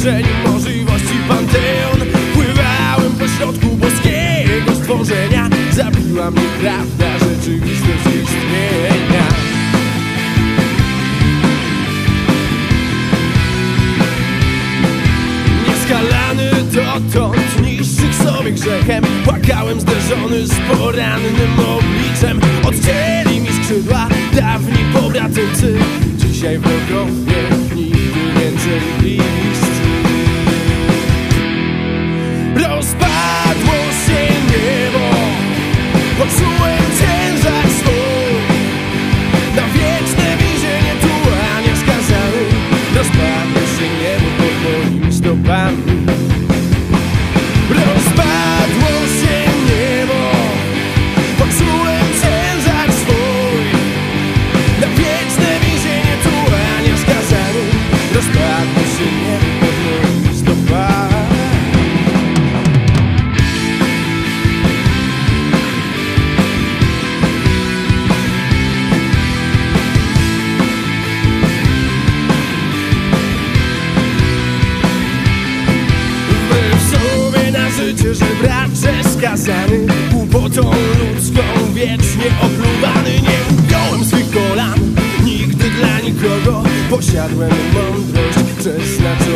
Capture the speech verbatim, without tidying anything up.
przestrzeni możliwości panteon. Pływałem po środku boskiego stworzenia. Zabiła mnie prawda, rzeczywistość istnienia. Nieskalany dotąd, niższych sobie grzechem. Płakałem zderzony z porannym obliczem. Odcięli mi skrzydła dawni powracający. Dzisiaj wrogowie, nigdy więcej list. Rozpadło się niebo, poczułem ciężar swój. Na wieczne więzienie tułania skazany. Rozpadło się niebo pod moimi stopami. Rozpadło się niebo, poczułem ciężar swój. Na wieczne więzienie tułania skazany. Rozpadło się niebo pod moimi stopami. Życie żebracze skazany, głupotą ludzką wiecznie opluwany. Nie ugiąłem swych kolan nigdy dla nikogo. Posiadłem mądrość przeznaczenia.